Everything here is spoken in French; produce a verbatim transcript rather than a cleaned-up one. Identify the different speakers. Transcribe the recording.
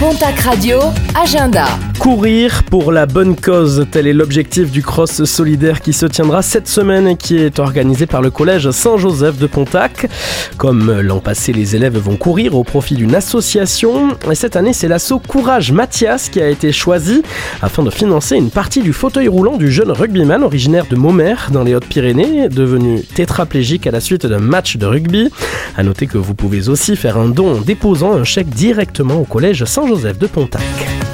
Speaker 1: Pontac Radio, agenda.
Speaker 2: Courir pour la bonne cause, tel est l'objectif du cross solidaire qui se tiendra cette semaine et qui est organisé par le collège Saint-Joseph de Pontac. Comme l'an passé, les élèves vont courir au profit d'une association. Et cette année, c'est l'asso Courage Mathias qui a été choisi afin de financer une partie du fauteuil roulant du jeune rugbyman originaire de Maumere dans les Hautes-Pyrénées, devenu tétraplégique à la suite d'un match de rugby. A noter que vous pouvez aussi faire un don en déposant un chèque directement au collège Saint-Joseph de Pontac.